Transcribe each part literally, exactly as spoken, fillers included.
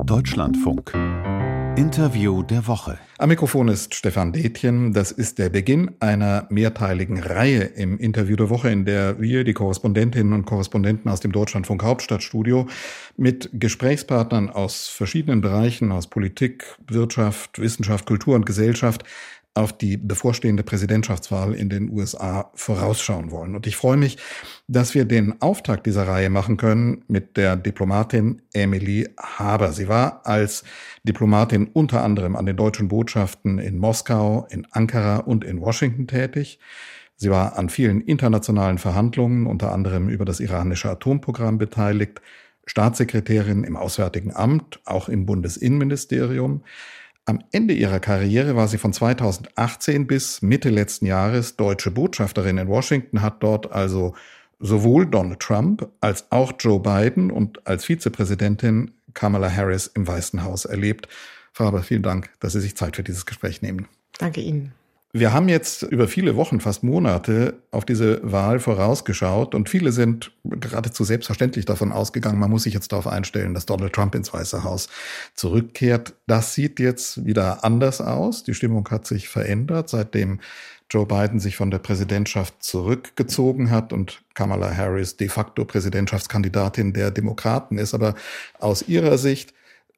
Deutschlandfunk. Interview der Woche. Am Mikrofon ist Stefan Detjen. Das ist der Beginn einer mehrteiligen Reihe im Interview der Woche, in der wir, die Korrespondentinnen und Korrespondenten aus dem Deutschlandfunk Hauptstadtstudio, mit Gesprächspartnern aus verschiedenen Bereichen, aus Politik, Wirtschaft, Wissenschaft, Kultur und Gesellschaft, auf die bevorstehende Präsidentschaftswahl in den U S A vorausschauen wollen. Und ich freue mich, dass wir den Auftakt dieser Reihe machen können mit der Diplomatin Emily Haber. Sie war als Diplomatin unter anderem an den deutschen Botschaften in Moskau, in Ankara und in Washington tätig. Sie war an vielen internationalen Verhandlungen, unter anderem über das iranische Atomprogramm, beteiligt, Staatssekretärin im Auswärtigen Amt, auch im Bundesinnenministerium. Am Ende ihrer Karriere war sie von zweitausendachtzehn bis Mitte letzten Jahres deutsche Botschafterin in Washington, hat dort also sowohl Donald Trump als auch Joe Biden und als Vizepräsidentin Kamala Harris im Weißen Haus erlebt. Frau Haber, vielen Dank, dass Sie sich Zeit für dieses Gespräch nehmen. Danke Ihnen. Wir haben jetzt über viele Wochen, fast Monate auf diese Wahl vorausgeschaut und viele sind geradezu selbstverständlich davon ausgegangen, man muss sich jetzt darauf einstellen, dass Donald Trump ins Weiße Haus zurückkehrt. Das sieht jetzt wieder anders aus. Die Stimmung hat sich verändert, seitdem Joe Biden sich von der Präsidentschaft zurückgezogen hat und Kamala Harris de facto Präsidentschaftskandidatin der Demokraten ist. Aber aus Ihrer Sicht,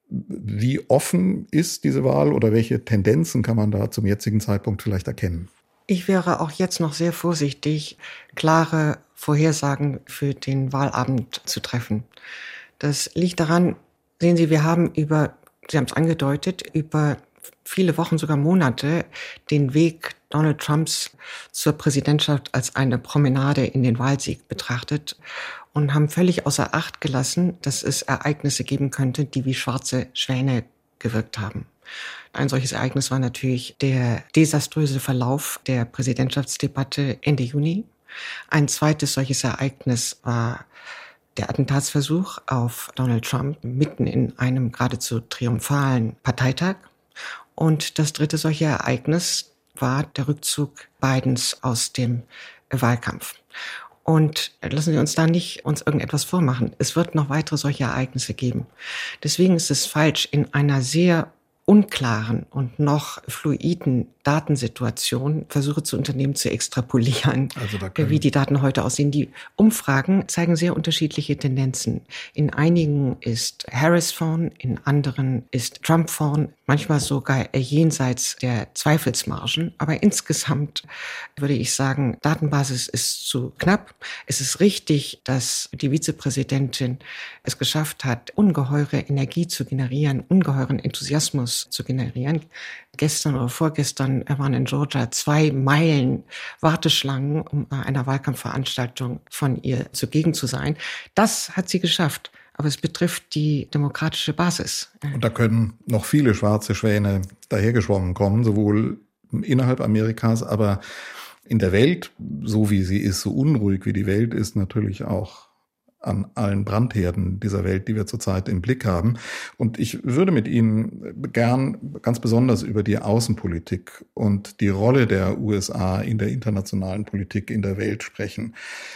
wie offen ist diese Wahl oder welche Tendenzen kann man da zum jetzigen Zeitpunkt vielleicht erkennen? Ich wäre auch jetzt noch sehr vorsichtig, klare Vorhersagen für den Wahlabend zu treffen. Das liegt daran, sehen Sie, wir haben über, Sie haben es angedeutet, über viele Wochen, sogar Monate, den Weg Donald Trumps zur Präsidentschaft als eine Promenade in den Wahlsieg betrachtet und haben völlig außer Acht gelassen, dass es Ereignisse geben könnte, die wie schwarze Schwäne gewirkt haben. Ein solches Ereignis war natürlich der desaströse Verlauf der Präsidentschaftsdebatte Ende Juni. Ein zweites solches Ereignis war der Attentatsversuch auf Donald Trump mitten in einem geradezu triumphalen Parteitag. Und das dritte solche Ereignis war der Rückzug Bidens aus dem Wahlkampf. Und lassen Sie uns da nicht uns irgendetwas vormachen. Es wird noch weitere solche Ereignisse geben. Deswegen ist es falsch, in einer sehr unklaren und noch fluiden Datensituation Versuche zu unternehmen, zu extrapolieren, also wie die Daten heute aussehen. Die Umfragen zeigen sehr unterschiedliche Tendenzen. In einigen ist Harris vorn, in anderen ist Trump vorn, manchmal sogar jenseits der Zweifelsmargen. Aber insgesamt würde ich sagen, Datenbasis ist zu knapp. Es ist richtig, dass die Vizepräsidentin es geschafft hat, ungeheure Energie zu generieren, ungeheuren Enthusiasmus zu generieren. Gestern oder vorgestern waren in Georgia zwei Meilen Warteschlangen, um einer Wahlkampfveranstaltung von ihr zugegen zu sein. Das hat sie geschafft. Aber es betrifft die demokratische Basis. Und da können noch viele schwarze Schwäne dahergeschwommen kommen, sowohl innerhalb Amerikas, aber in der Welt, so wie sie ist, so unruhig wie die Welt ist, natürlich auch an allen Brandherden dieser Welt, die wir zurzeit im Blick haben. Und ich würde mit Ihnen gern ganz besonders über die Außenpolitik und die Rolle der U S A in der internationalen Politik in der Welt sprechen.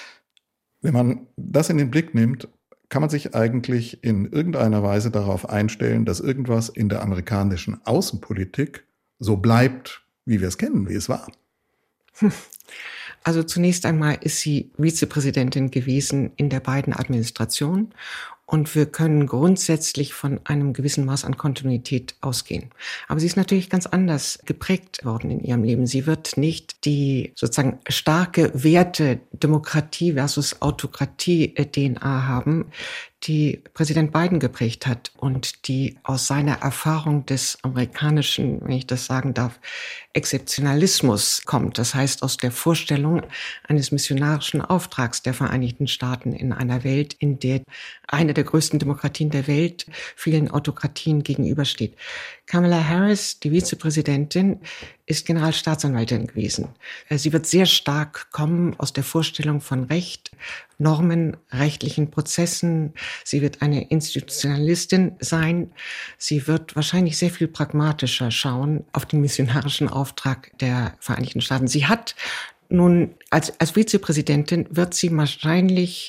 Wenn man das in den Blick nimmt, kann man sich eigentlich in irgendeiner Weise darauf einstellen, dass irgendwas in der amerikanischen Außenpolitik so bleibt, wie wir es kennen, wie es war? Hm. Also zunächst einmal ist sie Vizepräsidentin gewesen in der Biden-Administration und wir können grundsätzlich von einem gewissen Maß an Kontinuität ausgehen. Aber sie ist natürlich ganz anders geprägt worden in ihrem Leben. Sie wird nicht die sozusagen starke Werte Demokratie versus Autokratie-D N A haben, die Präsident Biden geprägt hat und die aus seiner Erfahrung des amerikanischen, wenn ich das sagen darf, Exzeptionalismus kommt. Das heißt aus der Vorstellung eines missionarischen Auftrags der Vereinigten Staaten in einer Welt, in der eine der größten Demokratien der Welt vielen Autokratien gegenübersteht. Kamala Harris, die Vizepräsidentin, ist Generalstaatsanwältin gewesen. Sie wird sehr stark kommen aus der Vorstellung von Recht, Normen, rechtlichen Prozessen. Sie wird eine Institutionalistin sein. Sie wird wahrscheinlich sehr viel pragmatischer schauen auf den missionarischen Auftrag der Vereinigten Staaten. Sie hat nun, als, als Vizepräsidentin wird sie wahrscheinlich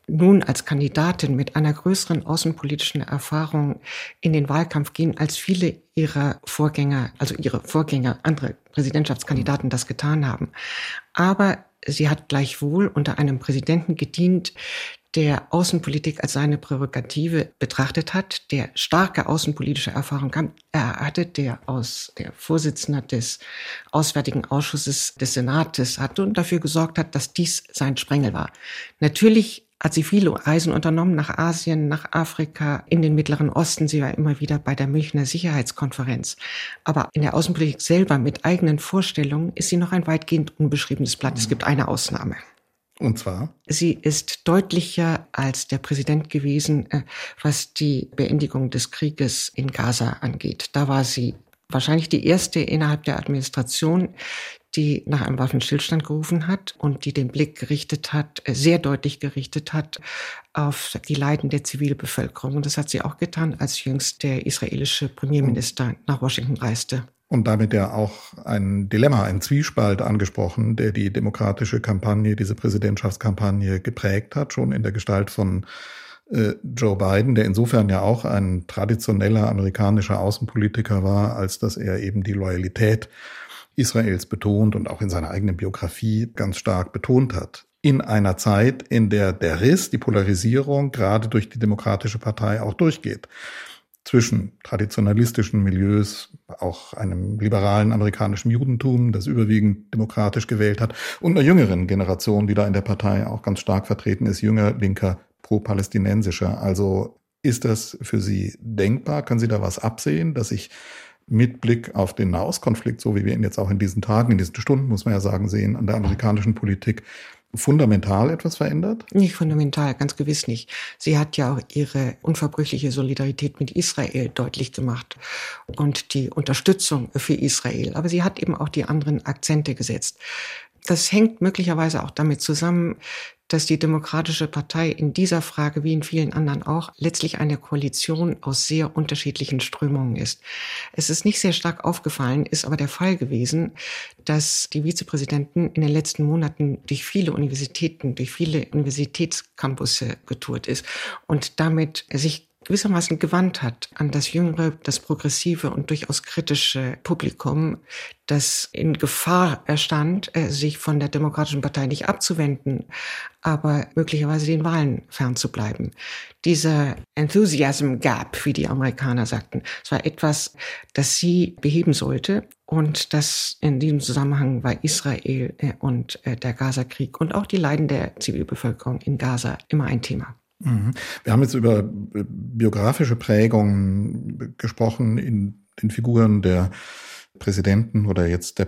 nun als Kandidatin mit einer größeren außenpolitischen Erfahrung in den Wahlkampf gehen, als viele ihrer Vorgänger, also ihre Vorgänger, andere Präsidentschaftskandidaten das getan haben. Aber sie hat gleichwohl unter einem Präsidenten gedient, der Außenpolitik als seine Prärogative betrachtet hat, der starke außenpolitische Erfahrung hatte, der aus der Vorsitzender des Auswärtigen Ausschusses des Senates hatte und dafür gesorgt hat, dass dies sein Sprengel war. Natürlich hat sie viele Reisen unternommen nach Asien, nach Afrika, in den Mittleren Osten. Sie war immer wieder bei der Münchner Sicherheitskonferenz. Aber in der Außenpolitik selber mit eigenen Vorstellungen ist sie noch ein weitgehend unbeschriebenes Blatt. Es gibt eine Ausnahme. Und zwar? Sie ist deutlicher als der Präsident gewesen, was die Beendigung des Krieges in Gaza angeht. Da war sie wahrscheinlich die erste innerhalb der Administration, die nach einem Waffenstillstand gerufen hat und die den Blick gerichtet hat, sehr deutlich gerichtet hat auf die Leiden der Zivilbevölkerung. Und das hat sie auch getan, als jüngst der israelische Premierminister nach Washington reiste. Und damit ja auch ein Dilemma, ein Zwiespalt angesprochen, der die demokratische Kampagne, diese Präsidentschaftskampagne geprägt hat, schon in der Gestalt von äh, Joe Biden, der insofern ja auch ein traditioneller amerikanischer Außenpolitiker war, als dass er eben die Loyalität Israels betont und auch in seiner eigenen Biografie ganz stark betont hat. In einer Zeit, in der der Riss, die Polarisierung gerade durch die Demokratische Partei auch durchgeht. Zwischen traditionalistischen Milieus, auch einem liberalen amerikanischen Judentum, das überwiegend demokratisch gewählt hat, und einer jüngeren Generation, die da in der Partei auch ganz stark vertreten ist, jünger, linker, pro-palästinensischer. Also ist das für Sie denkbar? Können Sie da was absehen, dass sich mit Blick auf den Nahostkonflikt, so wie wir ihn jetzt auch in diesen Tagen, in diesen Stunden, muss man ja sagen, sehen, an der amerikanischen Politik fundamental etwas verändert? Nicht fundamental, ganz gewiss nicht. Sie hat ja auch ihre unverbrüchliche Solidarität mit Israel deutlich gemacht und die Unterstützung für Israel. Aber sie hat eben auch die anderen Akzente gesetzt. Das hängt möglicherweise auch damit zusammen, dass die Demokratische Partei in dieser Frage, wie in vielen anderen auch, letztlich eine Koalition aus sehr unterschiedlichen Strömungen ist. Es ist nicht sehr stark aufgefallen, ist aber der Fall gewesen, dass die Vizepräsidentin in den letzten Monaten durch viele Universitäten, durch viele Universitätscampusse getourt ist und damit sich gewissermaßen gewandt hat an das jüngere, das progressive und durchaus kritische Publikum, das in Gefahr stand, sich von der Demokratischen Partei nicht abzuwenden, aber möglicherweise den Wahlen fernzubleiben. Dieser Enthusiasm Gap, wie die Amerikaner sagten, es war etwas, das sie beheben sollte. Und das in diesem Zusammenhang war Israel und der Gaza-Krieg und auch die Leiden der Zivilbevölkerung in Gaza immer ein Thema. Wir haben jetzt über biografische Prägungen gesprochen in den Figuren der Präsidenten oder jetzt der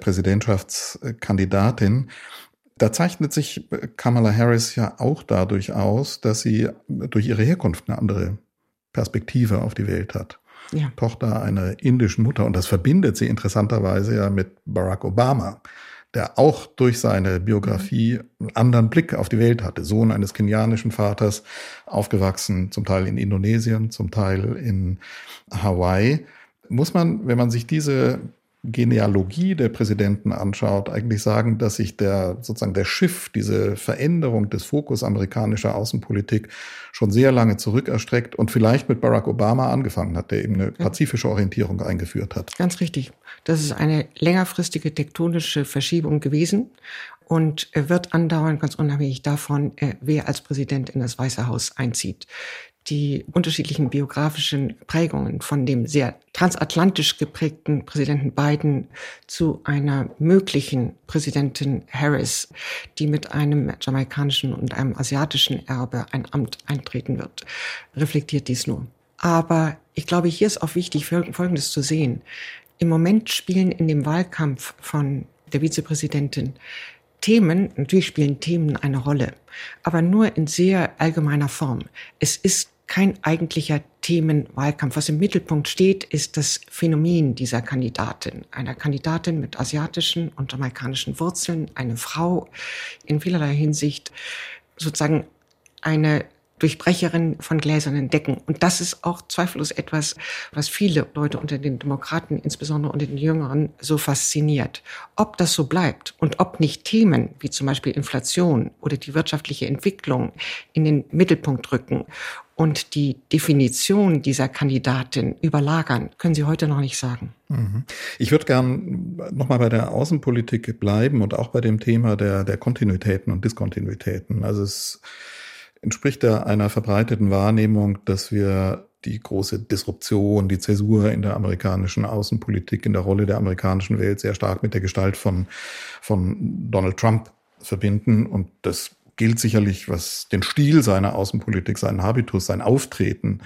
Präsidentschaftskandidatin. Da zeichnet sich Kamala Harris ja auch dadurch aus, dass sie durch ihre Herkunft eine andere Perspektive auf die Welt hat. Ja. Tochter einer indischen Mutter. Und das verbindet sie interessanterweise ja mit Barack Obama, der auch durch seine Biografie einen anderen Blick auf die Welt hatte. Sohn eines kenianischen Vaters, aufgewachsen zum Teil in Indonesien, zum Teil in Hawaii. Muss man, wenn man sich diese Genealogie der Präsidenten anschaut, eigentlich sagen, dass sich der sozusagen der Shift, diese Veränderung des Fokus amerikanischer Außenpolitik schon sehr lange zurückerstreckt und vielleicht mit Barack Obama angefangen hat, der eben eine pazifische Orientierung eingeführt hat. Ganz richtig. Das ist eine längerfristige tektonische Verschiebung gewesen und wird andauern, ganz unabhängig davon, wer als Präsident in das Weiße Haus einzieht. Die unterschiedlichen biografischen Prägungen von dem sehr transatlantisch geprägten Präsidenten Biden zu einer möglichen Präsidentin Harris, die mit einem jamaikanischen und einem asiatischen Erbe ein Amt eintreten wird, reflektiert dies nur. Aber ich glaube, hier ist auch wichtig, Folgendes zu sehen. Im Moment spielen in dem Wahlkampf von der Vizepräsidentin Themen, natürlich spielen Themen eine Rolle, aber nur in sehr allgemeiner Form. Es ist kein eigentlicher Themenwahlkampf. Was im Mittelpunkt steht, ist das Phänomen dieser Kandidatin. Einer Kandidatin mit asiatischen und jamaikanischen Wurzeln, eine Frau, in vielerlei Hinsicht sozusagen eine Durchbrecherin von gläsernen Decken. Und das ist auch zweifellos etwas, was viele Leute unter den Demokraten, insbesondere unter den Jüngeren, so fasziniert. Ob das so bleibt und ob nicht Themen wie zum Beispiel Inflation oder die wirtschaftliche Entwicklung in den Mittelpunkt rücken und die Definition dieser Kandidatin überlagern, können Sie heute noch nicht sagen. Ich würde gern nochmal bei der Außenpolitik bleiben und auch bei dem Thema der, der Kontinuitäten und Diskontinuitäten. Also es entspricht ja einer verbreiteten Wahrnehmung, dass wir die große Disruption, die Zäsur in der amerikanischen Außenpolitik, in der Rolle der amerikanischen Welt sehr stark mit der Gestalt von, von Donald Trump verbinden. Und das gilt sicherlich, was den Stil seiner Außenpolitik, seinen Habitus, sein Auftreten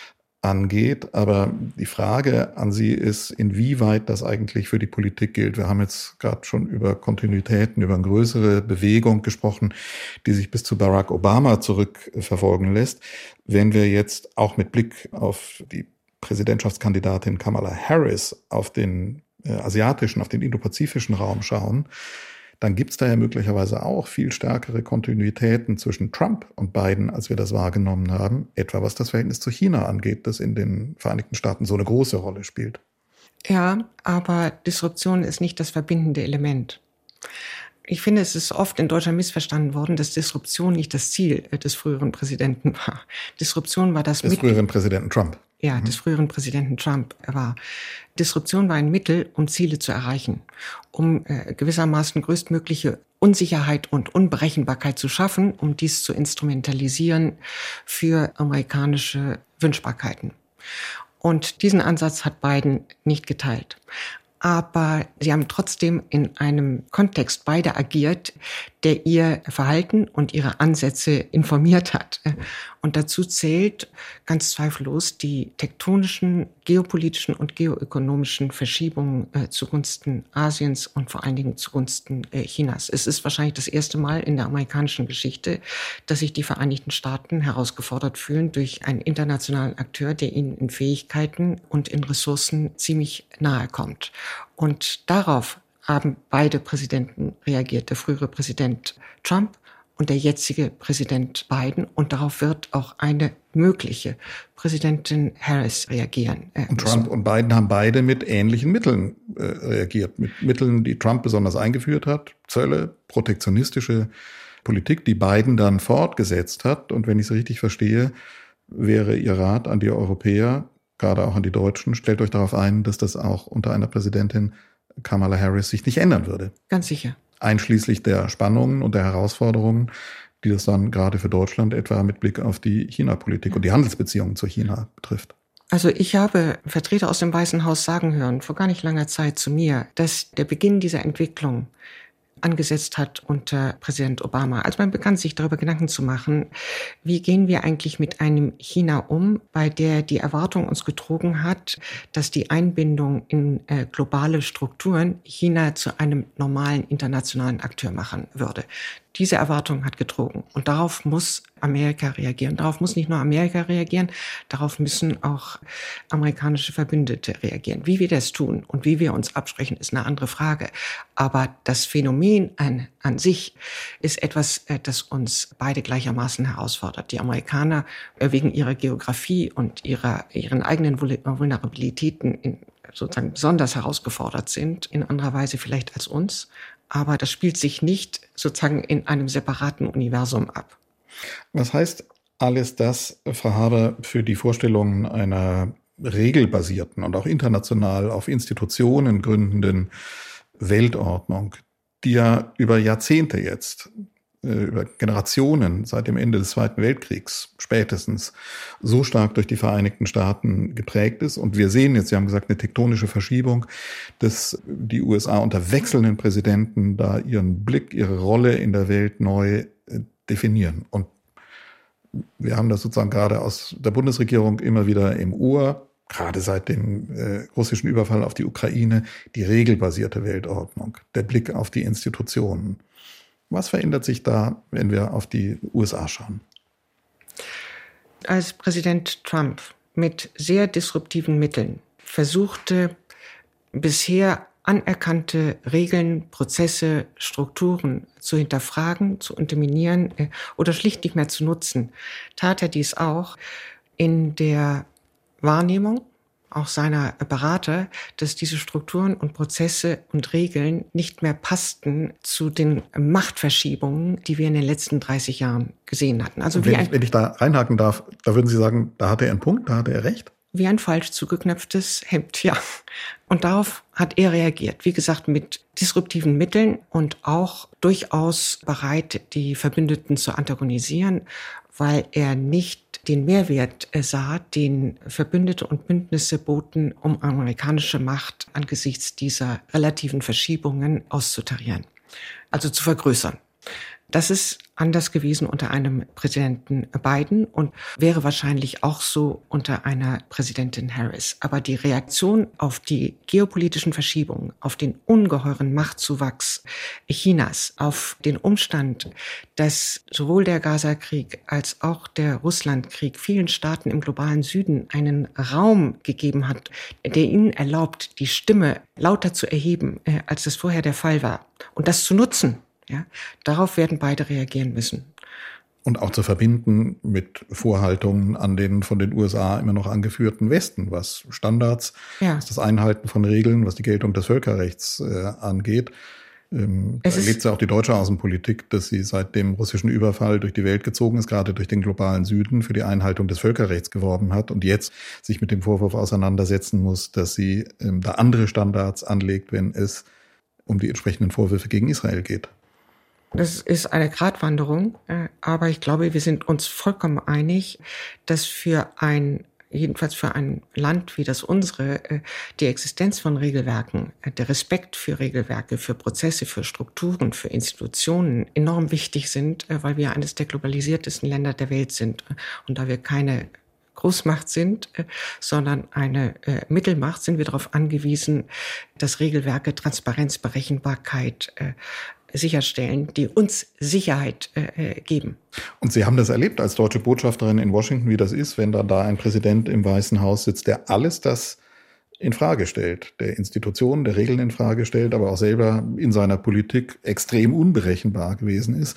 angeht. Aber die Frage an Sie ist, inwieweit das eigentlich für die Politik gilt. Wir haben jetzt gerade schon über Kontinuitäten, über eine größere Bewegung gesprochen, die sich bis zu Barack Obama zurückverfolgen lässt. Wenn wir jetzt auch mit Blick auf die Präsidentschaftskandidatin Kamala Harris auf den äh, asiatischen, auf den indopazifischen Raum schauen, dann gibt es da ja möglicherweise auch viel stärkere Kontinuitäten zwischen Trump und Biden, als wir das wahrgenommen haben, etwa was das Verhältnis zu China angeht, das in den Vereinigten Staaten so eine große Rolle spielt. Ja, aber Disruption ist nicht das verbindende Element. Ich finde, es ist oft in Deutschland missverstanden worden, dass Disruption nicht das Ziel des früheren Präsidenten war. Disruption war das Des Mittel. früheren Präsidenten Trump. Ja, mhm. des früheren Präsidenten Trump war. Disruption war ein Mittel, um Ziele zu erreichen, um äh, gewissermaßen größtmögliche Unsicherheit und Unberechenbarkeit zu schaffen, um dies zu instrumentalisieren für amerikanische Wünschbarkeiten. Und diesen Ansatz hat Biden nicht geteilt. Aber sie haben trotzdem in einem Kontext beide agiert, der ihr Verhalten und ihre Ansätze informiert hat. Und dazu zählt ganz zweifellos die tektonischen, geopolitischen und geoökonomischen Verschiebungen äh, zugunsten Asiens und vor allen Dingen zugunsten äh, Chinas. Es ist wahrscheinlich das erste Mal in der amerikanischen Geschichte, dass sich die Vereinigten Staaten herausgefordert fühlen durch einen internationalen Akteur, der ihnen in Fähigkeiten und in Ressourcen ziemlich nahe kommt. Und darauf haben beide Präsidenten reagiert, der frühere Präsident Trump und der jetzige Präsident Biden. Und darauf wird auch eine mögliche Präsidentin Harris reagieren. Und Trump und Biden haben beide mit ähnlichen Mitteln äh, reagiert. Mit Mitteln, die Trump besonders eingeführt hat. Zölle, protektionistische Politik, die Biden dann fortgesetzt hat. Und wenn ich es richtig verstehe, wäre Ihr Rat an die Europäer, gerade auch an die Deutschen, stellt euch darauf ein, dass das auch unter einer Präsidentin Kamala Harris sich nicht ändern würde. Ganz sicher. Einschließlich der Spannungen und der Herausforderungen, die das dann gerade für Deutschland etwa mit Blick auf die China-Politik und die Handelsbeziehungen zu China betrifft. Also ich habe Vertreter aus dem Weißen Haus sagen hören, vor gar nicht langer Zeit zu mir, dass der Beginn dieser Entwicklung angesetzt hat unter Präsident Obama, als man begann, sich darüber Gedanken zu machen, wie gehen wir eigentlich mit einem China um, bei der die Erwartung uns getrogen hat, dass die Einbindung in äh, globale Strukturen China zu einem normalen internationalen Akteur machen würde. Diese Erwartung hat getrogen und darauf muss Amerika reagieren. Darauf muss nicht nur Amerika reagieren, darauf müssen auch amerikanische Verbündete reagieren. Wie wir das tun und wie wir uns absprechen, ist eine andere Frage. Aber das Phänomen an, an sich ist etwas, das uns beide gleichermaßen herausfordert. Die Amerikaner wegen ihrer Geografie und ihrer, ihren eigenen Vulnerabilitäten in, sozusagen besonders herausgefordert sind, in anderer Weise vielleicht als uns. Aber das spielt sich nicht sozusagen in einem separaten Universum ab. Was heißt alles das, Frau Haber, für die Vorstellungen einer regelbasierten und auch international auf Institutionen gründenden Weltordnung, die ja über Jahrzehnte jetzt, über Generationen seit dem Ende des Zweiten Weltkriegs spätestens so stark durch die Vereinigten Staaten geprägt ist. Und wir sehen jetzt, Sie haben gesagt, eine tektonische Verschiebung, dass die U S A unter wechselnden Präsidenten da ihren Blick, ihre Rolle in der Welt neu definieren. Und wir haben das sozusagen gerade aus der Bundesregierung immer wieder im Ohr, gerade seit dem äh, russischen Überfall auf die Ukraine, die regelbasierte Weltordnung, der Blick auf die Institutionen. Was verändert sich da, wenn wir auf die U S A schauen? Als Präsident Trump mit sehr disruptiven Mitteln versuchte, bisher anerkannte Regeln, Prozesse, Strukturen zu hinterfragen, zu unterminieren äh, oder schlicht nicht mehr zu nutzen, tat er dies auch in der Wahrnehmung, auch seiner Berater, dass diese Strukturen und Prozesse und Regeln nicht mehr passten zu den Machtverschiebungen, die wir in den letzten dreißig Jahren gesehen hatten. Also wenn, wie ein, ich, wenn ich da reinhaken darf, da würden Sie sagen, da hatte er einen Punkt, da hatte er recht? Wie ein falsch zugeknöpftes Hemd, ja. Und darauf hat er reagiert. Wie gesagt, mit disruptiven Mitteln und auch durchaus bereit, die Verbündeten zu antagonisieren, weil er nicht den Mehrwert sah, den Verbündete und Bündnisse boten, um amerikanische Macht angesichts dieser relativen Verschiebungen auszutarieren, also zu vergrößern. Das ist anders gewesen unter einem Präsidenten Biden und wäre wahrscheinlich auch so unter einer Präsidentin Harris. Aber die Reaktion auf die geopolitischen Verschiebungen, auf den ungeheuren Machtzuwachs Chinas, auf den Umstand, dass sowohl der Gaza-Krieg als auch der Russland-Krieg vielen Staaten im globalen Süden einen Raum gegeben hat, der ihnen erlaubt, die Stimme lauter zu erheben, als das vorher der Fall war, und das zu nutzen. Ja, darauf werden beide reagieren müssen. Und auch zu verbinden mit Vorhaltungen an den von den U S A immer noch angeführten Westen, was Standards, ja. was das Einhalten von Regeln, was die Geltung des Völkerrechts äh, angeht. Ähm, da erlebt ja auch die deutsche Außenpolitik, dass sie seit dem russischen Überfall durch die Welt gezogen ist, gerade durch den globalen Süden, für die Einhaltung des Völkerrechts geworben hat und jetzt sich mit dem Vorwurf auseinandersetzen muss, dass sie ähm, da andere Standards anlegt, wenn es um die entsprechenden Vorwürfe gegen Israel geht. Das ist eine Gratwanderung, aber ich glaube, wir sind uns vollkommen einig, dass für ein, jedenfalls für ein Land wie das unsere, die Existenz von Regelwerken, der Respekt für Regelwerke, für Prozesse, für Strukturen, für Institutionen enorm wichtig sind, weil wir eines der globalisiertesten Länder der Welt sind. Und da wir keine Großmacht sind, sondern eine äh, Mittelmacht, sind wir darauf angewiesen, dass Regelwerke Transparenz, Berechenbarkeit äh, sicherstellen, die uns Sicherheit äh, geben. Und Sie haben das erlebt als deutsche Botschafterin in Washington, wie das ist, wenn da da ein Präsident im Weißen Haus sitzt, der alles das in Frage stellt, der Institutionen, der Regeln in Frage stellt, aber auch selber in seiner Politik extrem unberechenbar gewesen ist.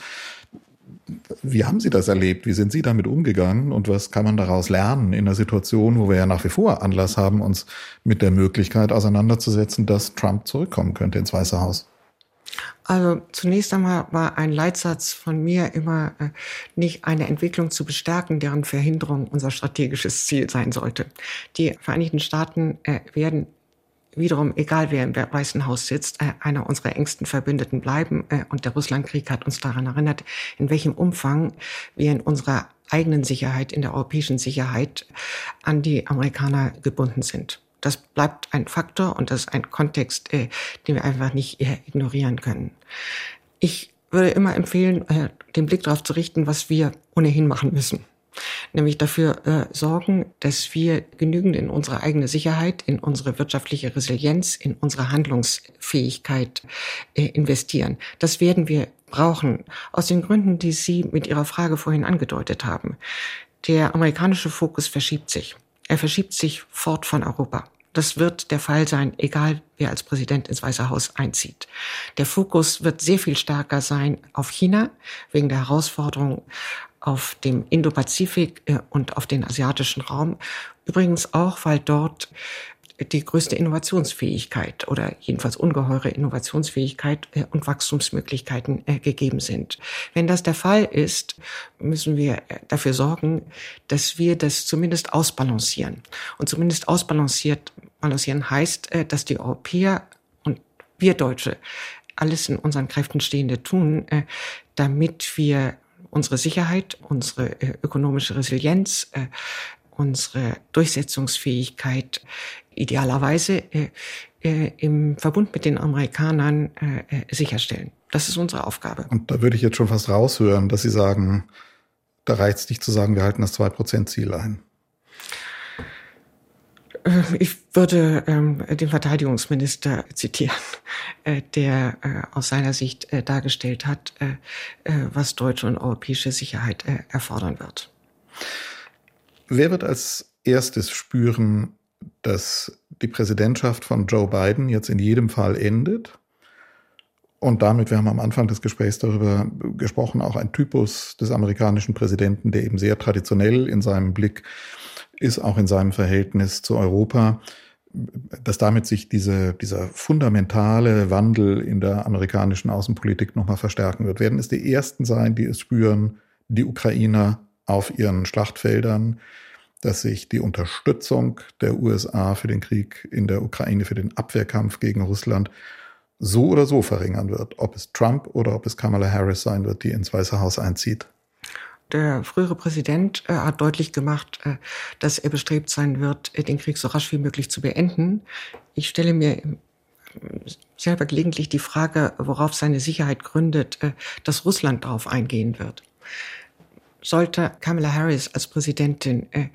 Wie haben Sie das erlebt? Wie sind Sie damit umgegangen? Und was kann man daraus lernen in einer Situation, wo wir ja nach wie vor Anlass haben, uns mit der Möglichkeit auseinanderzusetzen, dass Trump zurückkommen könnte ins Weiße Haus? Also zunächst einmal war ein Leitsatz von mir immer, äh, nicht eine Entwicklung zu bestärken, deren Verhinderung unser strategisches Ziel sein sollte. Die Vereinigten Staaten äh, werden wiederum, egal wer im Weißen Haus sitzt, äh, einer unserer engsten Verbündeten bleiben. Äh, und der Russlandkrieg hat uns daran erinnert, in welchem Umfang wir in unserer eigenen Sicherheit, in der europäischen Sicherheit an die Amerikaner gebunden sind. Das bleibt ein Faktor und das ist ein Kontext, äh, den wir einfach nicht äh, ignorieren können. Ich würde immer empfehlen, äh, den Blick darauf zu richten, was wir ohnehin machen müssen. Nämlich dafür äh, sorgen, dass wir genügend in unsere eigene Sicherheit, in unsere wirtschaftliche Resilienz, in unsere Handlungsfähigkeit äh, investieren. Das werden wir brauchen, aus den Gründen, die Sie mit Ihrer Frage vorhin angedeutet haben. Der amerikanische Fokus verschiebt sich. Er verschiebt sich fort von Europa. Das wird der Fall sein, egal wer als Präsident ins Weiße Haus einzieht. Der Fokus wird sehr viel stärker sein auf China, wegen der Herausforderung auf dem Indo-Pazifik und auf den asiatischen Raum. Übrigens auch, weil dort die größte Innovationsfähigkeit oder jedenfalls ungeheure Innovationsfähigkeit und Wachstumsmöglichkeiten gegeben sind. Wenn das der Fall ist, müssen wir dafür sorgen, dass wir das zumindest ausbalancieren. Und zumindest ausbalanciert balancieren heißt, dass die Europäer und wir Deutsche alles in unseren Kräften Stehende tun, damit wir unsere Sicherheit, unsere ökonomische Resilienz, unsere Durchsetzungsfähigkeit idealerweise äh, äh, im Verbund mit den Amerikanern äh, sicherstellen. Das ist unsere Aufgabe. Und da würde ich jetzt schon fast raushören, dass Sie sagen, da reicht es nicht zu sagen, wir halten das zwei Prozent Ziel ein. Ich würde ähm, den Verteidigungsminister zitieren, äh, der äh, aus seiner Sicht äh, dargestellt hat, äh, äh, was deutsche und europäische Sicherheit äh, erfordern wird. Wer wird als erstes spüren, dass die Präsidentschaft von Joe Biden jetzt in jedem Fall endet. Und damit, wir haben am Anfang des Gesprächs darüber gesprochen, auch ein Typus des amerikanischen Präsidenten, der eben sehr traditionell in seinem Blick ist, auch in seinem Verhältnis zu Europa, dass damit sich diese, dieser fundamentale Wandel in der amerikanischen Außenpolitik nochmal verstärken wird. Werden es die Ersten sein, die es spüren, die Ukrainer auf ihren Schlachtfeldern, dass sich die Unterstützung der U S A für den Krieg in der Ukraine, für den Abwehrkampf gegen Russland so oder so verringern wird, ob es Trump oder ob es Kamala Harris sein wird, die ins Weiße Haus einzieht. Der frühere Präsident äh, hat deutlich gemacht, äh, dass er bestrebt sein wird, äh, den Krieg so rasch wie möglich zu beenden. Ich stelle mir äh, selber gelegentlich die Frage, worauf seine Sicherheit gründet, äh, dass Russland darauf eingehen wird. Sollte Kamala Harris als Präsidentin äh,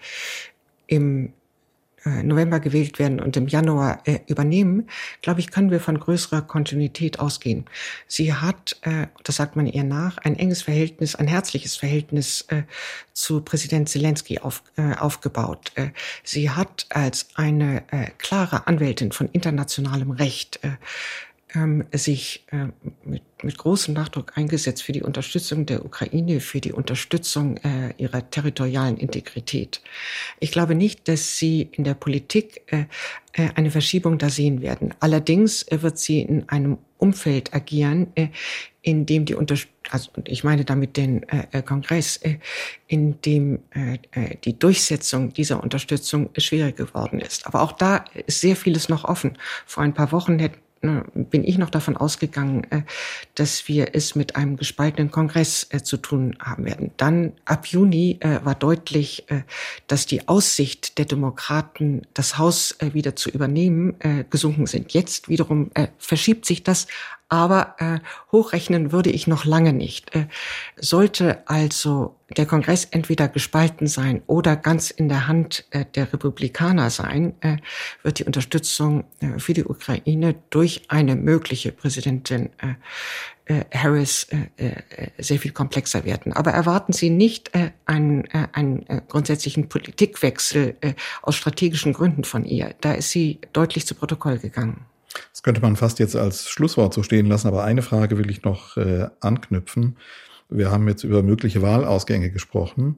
im November gewählt werden und im Januar äh, übernehmen, glaube ich, können wir von größerer Kontinuität ausgehen. Sie hat, äh, das sagt man ihr nach, ein enges Verhältnis, ein herzliches Verhältnis äh, zu Präsident Zelensky auf, äh, aufgebaut. Äh, sie hat als eine äh, klare Anwältin von internationalem Recht äh, ähm, sich äh, mit, mit großem Nachdruck eingesetzt für die Unterstützung der Ukraine, für die Unterstützung äh, ihrer territorialen Integrität. Ich glaube nicht, dass Sie in der Politik äh, äh, eine Verschiebung da sehen werden. Allerdings äh, wird sie in einem Umfeld agieren, äh, in dem die Unterstützung, also ich meine damit den äh, Kongress, äh, in dem äh, die Durchsetzung dieser Unterstützung schwierig geworden ist. Aber auch da ist sehr vieles noch offen. Vor ein paar Wochen hätten bin ich noch davon ausgegangen, dass wir es mit einem gespaltenen Kongress zu tun haben werden. Dann ab Juni war deutlich, dass die Aussicht der Demokraten, das Haus wieder zu übernehmen, gesunken sind. Jetzt wiederum verschiebt sich das, aber hochrechnen würde ich noch lange nicht. Sollte also der Kongress entweder gespalten sein oder ganz in der Hand äh, der Republikaner sein, äh, wird die Unterstützung äh, für die Ukraine durch eine mögliche Präsidentin äh, äh, Harris äh, äh, sehr viel komplexer werden. Aber erwarten Sie nicht äh, einen, äh, einen äh, grundsätzlichen Politikwechsel äh, aus strategischen Gründen von ihr. Da ist sie deutlich zu Protokoll gegangen. Das könnte man fast jetzt als Schlusswort so stehen lassen, aber eine Frage will ich noch äh, anknüpfen. Wir haben jetzt über mögliche Wahlausgänge gesprochen.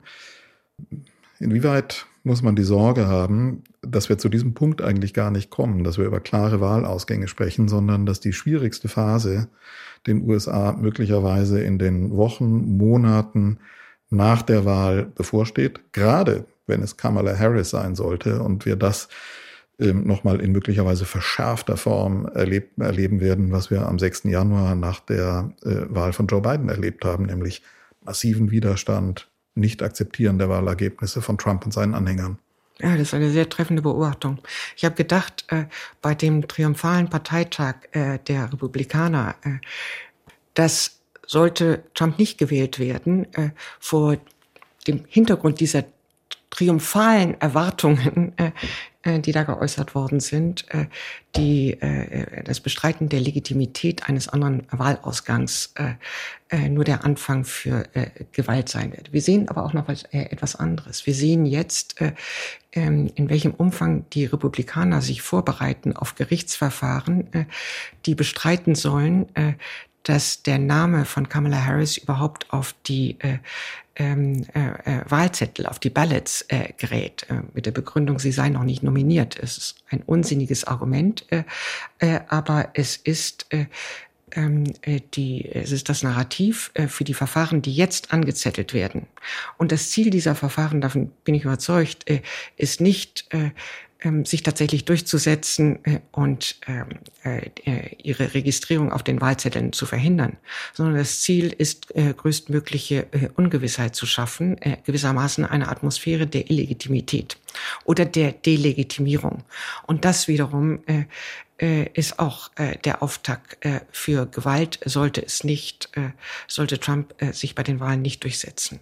Inwieweit muss man die Sorge haben, dass wir zu diesem Punkt eigentlich gar nicht kommen, dass wir über klare Wahlausgänge sprechen, sondern dass die schwierigste Phase den U S A möglicherweise in den Wochen, Monaten nach der Wahl bevorsteht, gerade wenn es Kamala Harris sein sollte und wir das ähm, nochmal in möglicherweise verschärfter Form erleb- erleben werden, was wir am sechsten Januar nach der äh, Wahl von Joe Biden erlebt haben, nämlich massiven Widerstand, nicht akzeptieren der Wahlergebnisse von Trump und seinen Anhängern. Ja, das ist eine sehr treffende Beobachtung. Ich habe gedacht, äh, bei dem triumphalen Parteitag äh, der Republikaner, äh, dass sollte Trump nicht gewählt werden, äh, vor dem Hintergrund dieser triumphalen Erwartungen, äh, die da geäußert worden sind, äh, die äh, das Bestreiten der Legitimität eines anderen Wahlausgangs äh, äh, nur der Anfang für äh, Gewalt sein wird. Wir sehen aber auch noch was, äh, etwas anderes. Wir sehen jetzt, äh, äh, in welchem Umfang die Republikaner sich vorbereiten auf Gerichtsverfahren, äh, die bestreiten sollen, äh, dass der Name von Kamala Harris überhaupt auf die äh, ähm, äh, Wahlzettel, auf die Ballots äh, gerät, äh, mit der Begründung, sie sei noch nicht nominiert. Es ist ein unsinniges Argument, äh, äh, aber es ist äh, äh, die, es ist das Narrativ äh, für die Verfahren, die jetzt angezettelt werden. Und das Ziel dieser Verfahren, davon bin ich überzeugt, äh, ist nicht äh, sich tatsächlich durchzusetzen und äh, ihre Registrierung auf den Wahlzetteln zu verhindern, sondern das Ziel ist, äh, größtmögliche äh, Ungewissheit zu schaffen, äh, gewissermaßen eine Atmosphäre der Illegitimität oder der Delegitimierung. Und das wiederum äh, äh, ist auch äh, der Auftakt äh, für Gewalt, sollte es nicht, äh, sollte Trump äh, sich bei den Wahlen nicht durchsetzen.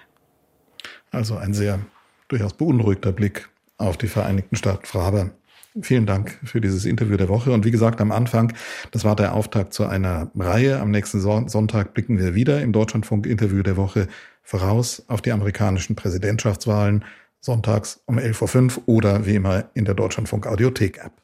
Also ein sehr durchaus beunruhigter Blick auf die Vereinigten Staaten. Frau Haber, vielen Dank für dieses Interview der Woche. Und wie gesagt, am Anfang, das war der Auftakt zu einer Reihe. Am nächsten Sonntag blicken wir wieder im Deutschlandfunk-Interview der Woche voraus auf die amerikanischen Präsidentschaftswahlen. sonntags um elf Uhr fünf oder wie immer in der Deutschlandfunk Audiothek-App.